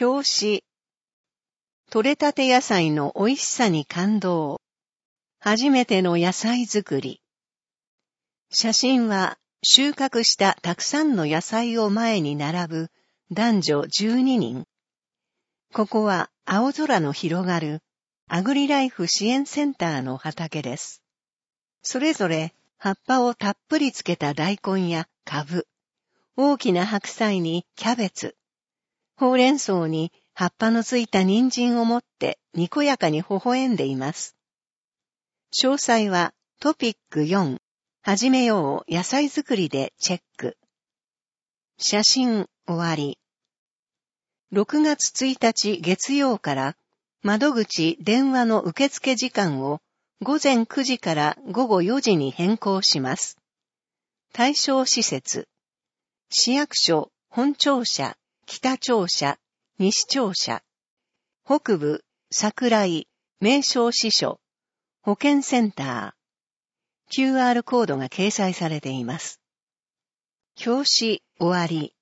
表紙。採れたて野菜の美味しさに感動。初めての野菜作り。写真は収穫したたくさんの野菜を前に並ぶ男女12人。ここは青空の広がるアグリライフ支援センターの畑です。それぞれ葉っぱをたっぷりつけた大根やカブ、大きな白菜にキャベツ、ほうれん草に葉っぱのついた人参を持ってにこやかに微笑んでいます。詳細はトピック4、始めよう野菜作りでチェック。写真終わり。6月1日月曜から窓口電話の受付時間を午前9時から午後4時に変更します。対象施設、市役所、本庁舎、北庁舎、西庁舎、北部、桜井、名称支所、保健センター、QR コードが掲載されています。表紙終わり。